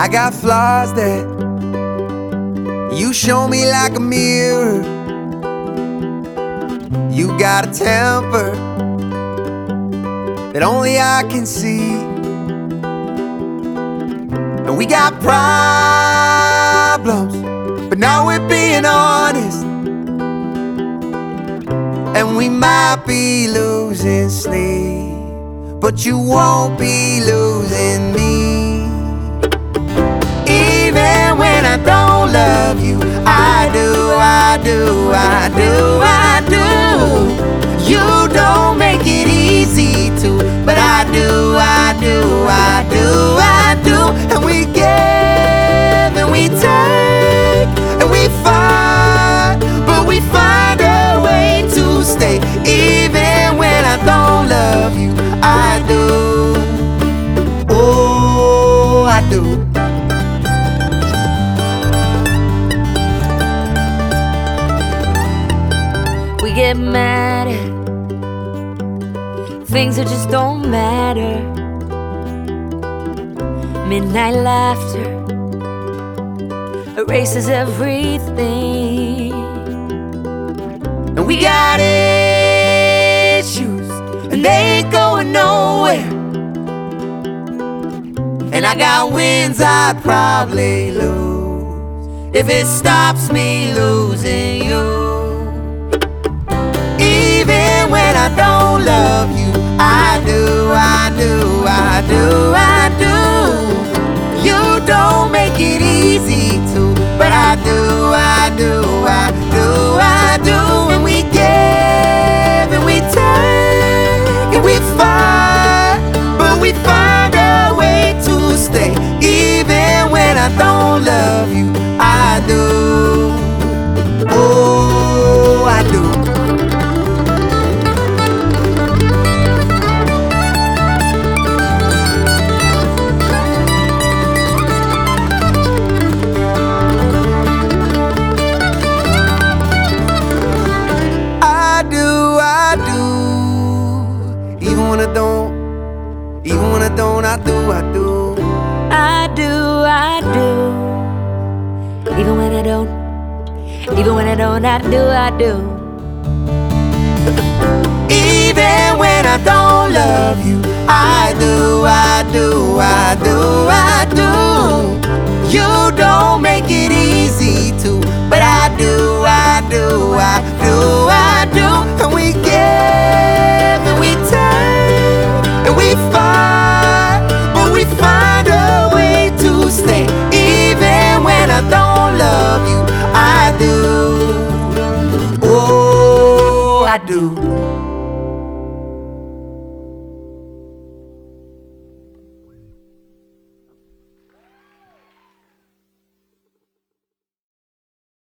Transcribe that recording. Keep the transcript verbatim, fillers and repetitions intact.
I got flaws that you show me like a mirror. You got a temper that only I can see. And we got problems, but now we're being honest. And we might be losing sleep, but you won't be losing me. Even when I don't love you, I do, I do, I do, I do. You don't make it easy to, but I do, I do, I do, I do. And we give and we take and we fight, but we find a way to stay. Even when I don't love you, I do. Oh, I do. We get mad at things that just don't matter. Midnight laughter erases everything. And we got issues, and they ain't going nowhere. And I got wins I'd probably lose if it stops me losing you. Even when I don't love you, I do, I do, I do, I do. You don't make it easy to, but I do, I do, I do, I do. And we give and we take and we fight, but we find a way to stay. Even when I don't love you, I do. Oh, I do. Even when I don't, even when I don't, I do, I do. I do, I do. Even when I don't, even when I don't, I do, I do. Even when I don't love you, I do, I do, I do, I do. You don't make it easy to, but I do, I do, I do, I do. And we give and we take and we fight, but we find a way to stay. Even when I don't love you, I do. Oh, I do.